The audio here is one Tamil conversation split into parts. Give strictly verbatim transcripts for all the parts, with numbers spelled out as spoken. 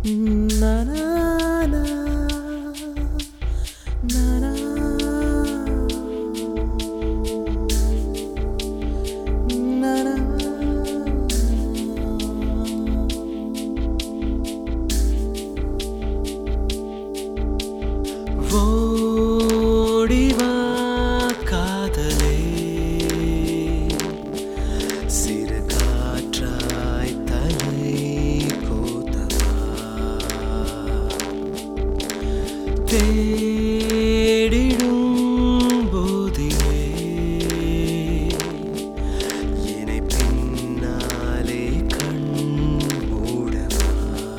na na na na na na na ஓடி வா காதலே சிறு காற்றாய் தலை கோத்தவா தேடிடும் போதிலே என்னை பின்னாலே கண் மூடவா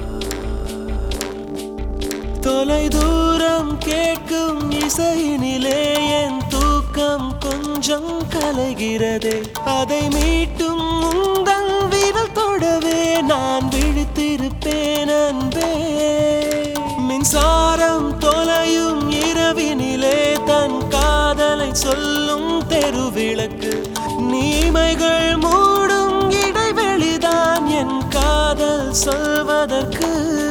தொலை தூரம் கேட்கும் இசையினிலே என் தூக்கம் கொஞ்சம் கலைகிறதே அதை மீட்டும் உந்தன் விரல் தொடவே நான் விழித்திருப்பேன் அன்பே மின்சாரம் தொலையும் இரவினிலே தன் காதலை சொல்லும் தெருவிளக்கு நீமைகள் மூடும் இடைவெளிதான் என் காதல் சொல்வதற்கு